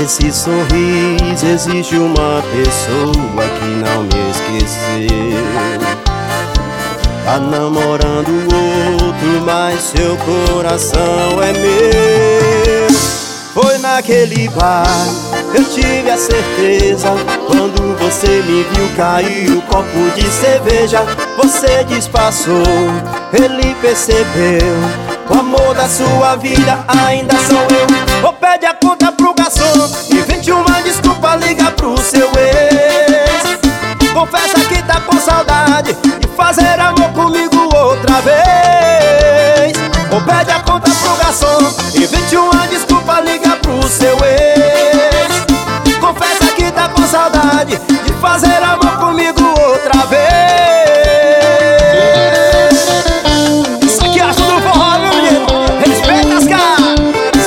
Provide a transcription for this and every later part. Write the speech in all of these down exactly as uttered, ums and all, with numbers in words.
desse sorriso existe uma pessoa que não me esqueceu. Tá namorando outro, mas seu coração é meu. Foi naquele bar, eu tive a certeza. Quando você me viu cair o copo de cerveja, você disfarçou, ele percebeu. O amor da sua vida ainda sou eu. Ou pede a conta pro garçom, invente uma desculpa, liga pro seu ex. Confessa que tá com saudade de fazer amor comigo outra vez. Ou pede a conta pro garçom, invente uma desculpa, liga pro seu ex. Confessa que tá com saudade de fazer amor comigo outra vez. Isso aqui é acho do forró, meu menino. Respeita as caras.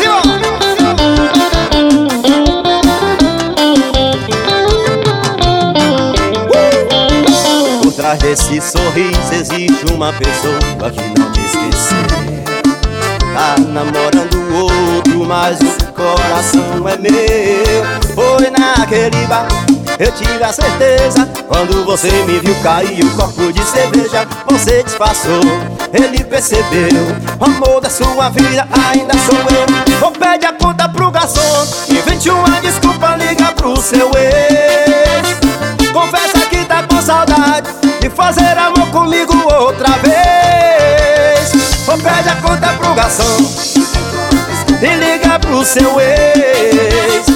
uh! Por trás desse sorriso existe uma pessoa que não te esqueceu. Tá namorando outro, mas o coração é meu. Foi naquele bar, eu tive a certeza. Quando você me viu cair o copo de cerveja, você disfarçou, ele percebeu. O amor da sua vida ainda sou eu. Ou pede a conta pro garçom, invente uma desculpa, liga pro seu ex. Confessa que tá com saudade de fazer amor comigo outra vez. Ou pede a conta pro garçom e liga pro seu ex.